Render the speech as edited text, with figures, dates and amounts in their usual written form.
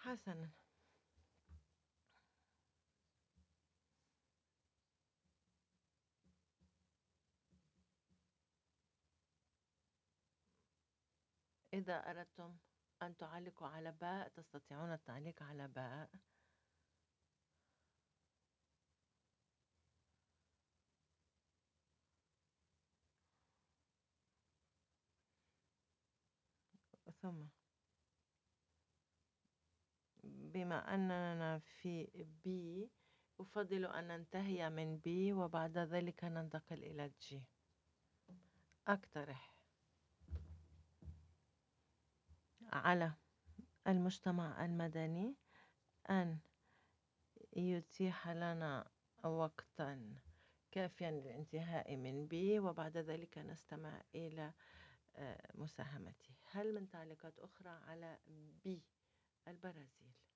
حسنًا. إذا أردتم أن تعلّقوا على باء تستطيعون التعليق على باء. ثم بما أننا في B أفضّل أن ننتهي من B وبعد ذلك ننتقل إلى G. أقترح على المجتمع المدني أن يتيح لنا وقتًا كافيًا للانتهاء من B وبعد ذلك نستمع إلى مساهمتي. هل من تعليقات أخرى على B البرازيل؟